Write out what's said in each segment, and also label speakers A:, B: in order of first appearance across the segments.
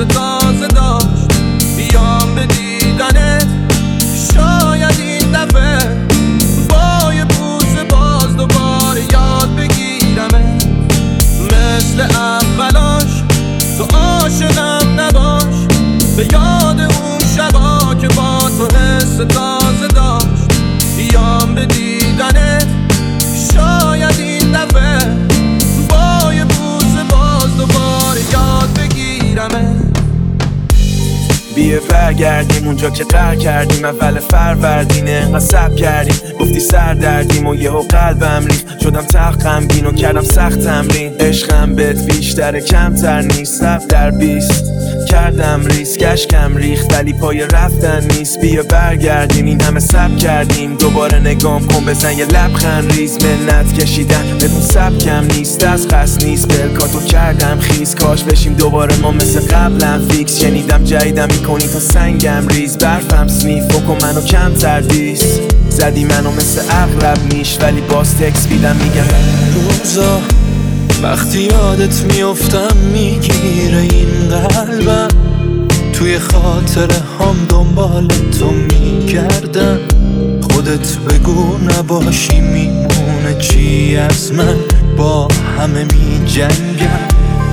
A: تازه داشت بیام به دیدنت. شاید این دفعه با یه بوسه باز دوباره یاد بگیرمه. مثل اولاش تو عاشقم نباش، به یاد اون شبا که با تو حس تازه داشت بیام به دیدنت. شاید این دفعه با یه بوسه باز دوباره یاد بگیرمه.
B: بیا برگردیم اونجا که قرار کردیم، اول فروردینه انقدر صبر کردیم. گفتی سر دردیم و یهو قلبم ریخت، شدم تق غمگین و کردم سخت تمرین. عشقم بهت بیشتره کمتر نیست، 7/20 کردم ریسک، اشکم ریخت ولی پای رفتن نیست. بیا برگردیم این همه صبر کردیم، دوباره نگام کن بزن یه لبخند ریز. منت کشیدن بدون سبکم نیست، از قصد نیست بلکاتو کردم خیز. کاش بشیم دوباره ما مثل قبلم فیکس، شنیدم جدیدم میکنی تا سنگم ریز. برفم سنیف بکن منو کمتر دیس، زدی منو مثل اغرب میش ولی باز تکس بیدم میگم.
C: روزا وقتی یادت میافتم میگیره این قلبم، توی خاطره هم دنبال تو میگردم. خودت بگو نباشی میمونه چی از من، با همه میجنگم.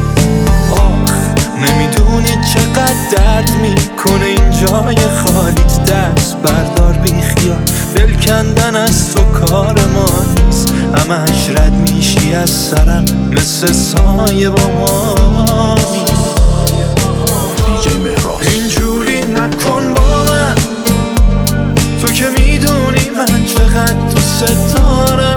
C: نمیدونی چقدر درد میکنه این جای خالیت، دست بردار بی خیال، دل کندن از تو کار ما نیست. همش رد میشی از سرم مثل سایه با ما نیست. اینجوری نکن با من، تو که میدونی من چقدر دوست دارم.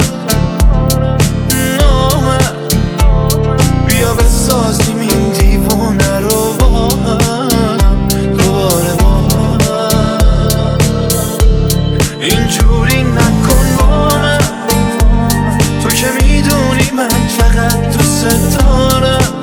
C: بیا بسازیم این دیوونه رو با هم دوباره با هم. اینجوری نکن با من، تو که میدونی من چقدر دوست دارم.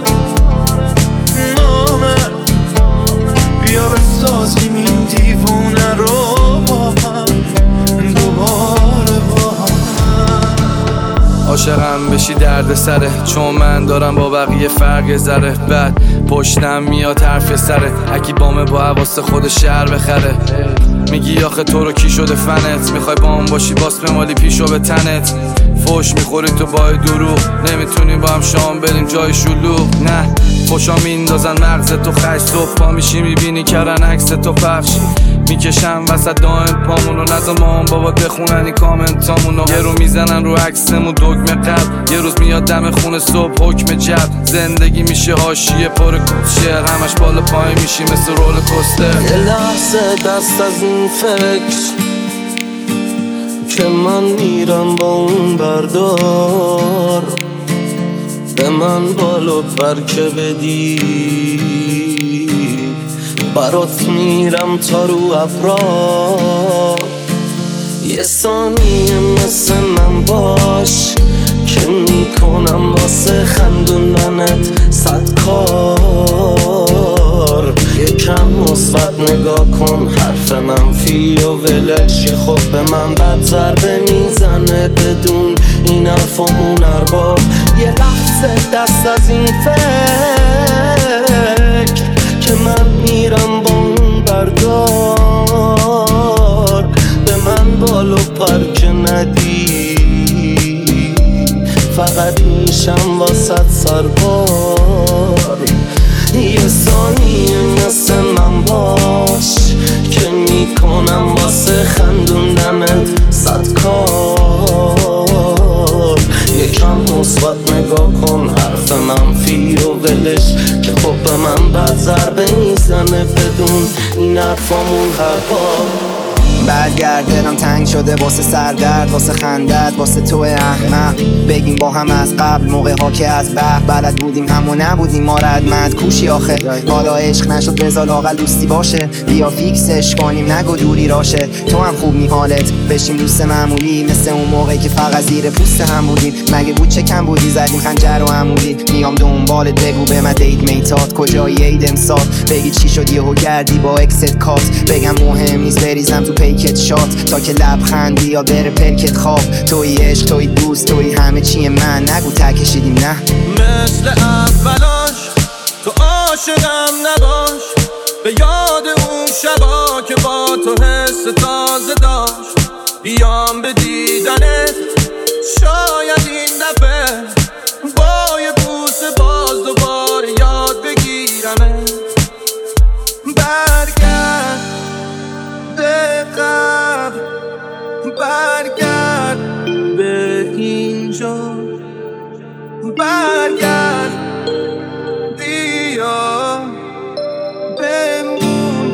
C: بیا بسازیم این دیوونه رو با هم دوباره با هم.
D: عاشقم بشی درد سره، چون من دارم با بقیه فرق ذره. بعد پشتم میاد حرف سره، اکی بامه با حواس خود شهر بخره. میگی آخه تو رو کی شده فنت، میخوای بام باشی باس بمالی پیشو به تنت. فوش میخوری تو با دروغ، نمیتونیم با هم شام بریم جای شلوغ. نه خوشا میندازن مغز تو خش، صبح پا میشی میبینی کردن عکس تو پخش. میکشم وسط دائم پامونو، نزا مام بابا بخونن این کامنتامونو. یه رو میزنن رو عکسمون دگمه قلب، یه روز میاد دم خونه صبح حکم جب. زندگی میشه حاشیه پر کوچر، همش بالا پای میشی مثل رول کوستر.
A: یه لحظه دست از این فکر که من میرم با اون بردار، به من بالو پر که بدی. برات میرم تا رو ابرار، یه ثانیه مثل من باش که میکنم واسه خندوندنت 100 کار. یکم مثبت نگاه کن، حرف منفی و ولش که خب به من بد ضربه میزنه بدون این حرف و اون ارباب. یه لحظه دست از این فکر که من میرم با اون بردار، به من بالو پر که ندی. فقط میشم واسط سربار، یه ثانیه مثل من باش که میکنم واسه خندوندنت 100 کار. یکم مثبت نگاه کن، حرف منفی و ولش که خب به من بد ضربه میزنه بدون این حرفامون حرفا.
E: برگرد دلم تنگ شده واسه سردرد، واسه خندت، واسه تو احمق. بگیم با هم از قبل موقع ها که از بحر بلد بودیم همو نبودیم ما ردمند کوشی آخه. حالا عشق نشد بذار لااقل دوستی باشه، بیا فیکسش کنیم نگو دوری راشه. تو هم خوب نی حالت بشیم دوست معمولی، مثل اون موقعی که فقط زیر پوست هم بودیم. مگه بود چه کم بودی زدیم خنجر و عمودی. میام دنبالت بگو به من دیت میتات کجایی عید امسال. بگی چی شد یهو کردی با اکست کات، بگم مهم نیست بریزم تو پیکت شات تا که لبخندی یا بره پلکت خواب. توی عشق توی دوست توی همه چی من، نگو تکشیدیم نه
A: مثل اولاش تو عاشقم نباش،
C: همینجا برگرد بیا بمون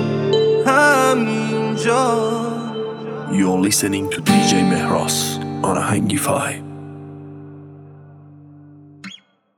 C: همینجا.
F: You're listening to DJ Mehras on Ahangi 5.